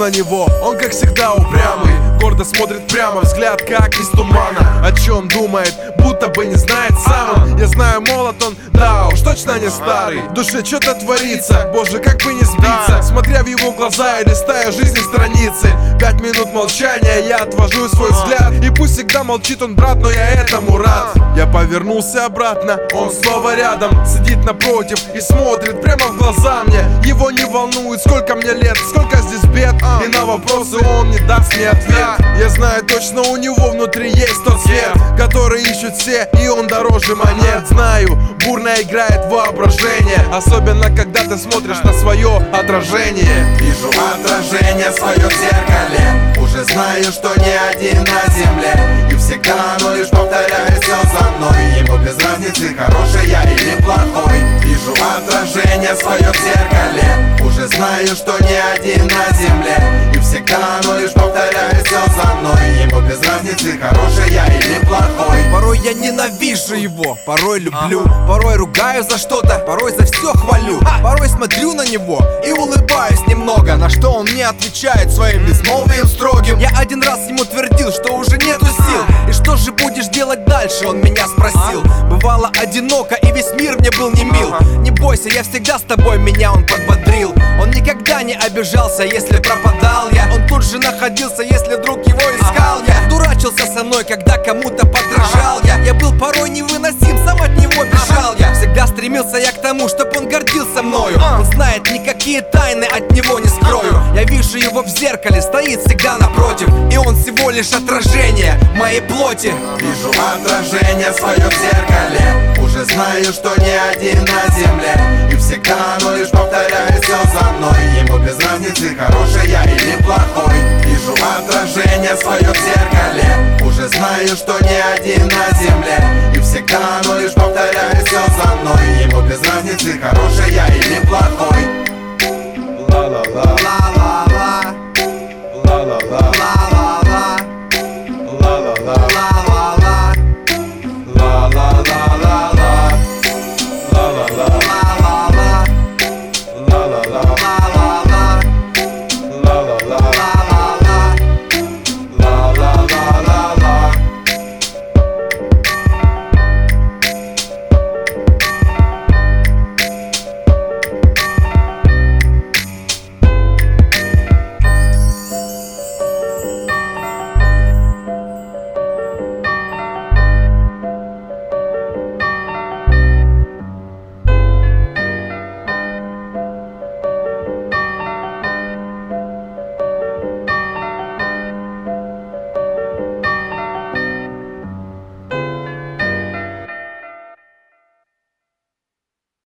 на него, он как всегда упрямый. Гордо смотрит прямо, взгляд как из тумана. О чем думает, будто бы не знает сам он. Я знаю, молод он, да уж точно не старый. В душе что-то творится, боже, как бы не сбиться. Смотря в его глаза и листая жизни страницы. 5 минут молчания, я отвожу свой взгляд. И пусть всегда молчит он, брат, но я этому рад. Я повернулся обратно, он снова рядом. Сидит напротив и смотрит прямо в глаза мне. Его не волнует, сколько мне лет, сколько здесь бед. И на вопросы он не даст мне ответ. Я знаю точно, у него внутри есть тот свет, который ищут все, и он дороже монет. Знаю, бурно играет воображение, особенно когда ты смотришь на свое отражение. Вижу отражение свое в зеркале, уже знаю, что не один на земле. И всегда оно лишь повторяет все за мной. Ему без разницы, хороший я или плохой. Вижу отражение свое в зеркале, уже знаю, что не один на земле. И всегда оно лишь повторяет все за мной. Ему без разницы, хороший я или плохой. Порой я ненавижу его, порой люблю, порой ругаю за что-то, порой за все хвалю. Порой смотрю на него и улыбаюсь немного, на что он мне отвечает своим безмолвием строгим. Я один раз ему твердил, что уже нету сил. И что же будешь делать дальше, он меня спросил. Бывало одиноко и весь мир мне был не мил. Не бойся, я всегда с тобой, меня он подбодрил. Он никогда не обижался, если пропадал я. Он тут же находился, если вдруг его искал я. Дурачился со мной, когда кому-то подражал я. Я был порой невыносим, сам от него бежал я. Всегда стремился я к тому, чтоб он гордился мною. Он знает, никакие тайны от него не скрою. Я вижу его в зеркале, стоит всегда напротив. И он всего лишь отражение моей плоти. Вижу отражение свое в зеркале, уже знаю, что не один на земле. И всегда оно лишь повторяет все за мной. Ему без разницы, хороший я или плохой. Вижу отражение свое в зеркале, уже знаю, что не один на земле. И всегда оно лишь повторяет все за мной. Ему без разницы, хороший я или плохой. Ла-ла-ла.